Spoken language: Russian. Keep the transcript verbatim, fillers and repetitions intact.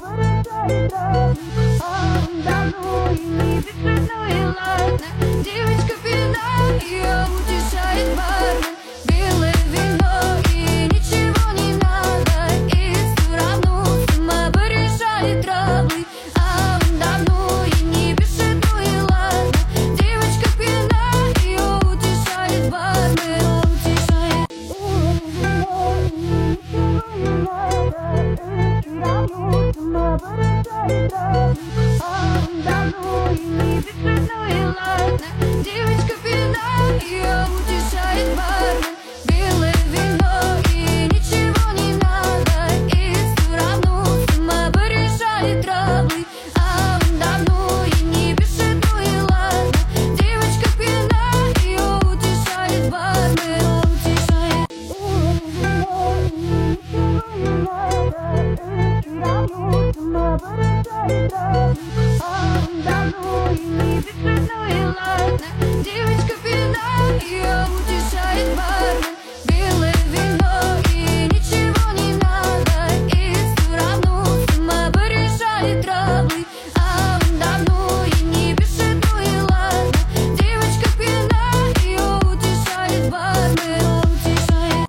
выручает радость. А он давно и не бежит, ну и ладно. Девочка пьяна, ее утешает бармен. Белое вино и ничего не надо, и все равно сама порешает травы. А он давно и не бежит, ну и ладно. Девочка пьяна, ее утешает бармен. Утешает. Белое вино и ничего не надо, и все равно сама порешает травы. А он давно и не бежит, ну и ладно. Девочка пьяна, ее утешает бармен. Белое вино и ничего не надо, и все равно сама порешает травы. А он давно и не бежит, ну и ладно. Девочка пьяна, ее утешает бармен. Утешает. Белое вино и ничего не надо, и все равно сама порешает травы. А он давно и не бежит, ну и ладно. Девочка пьяна, ее утешает бармен.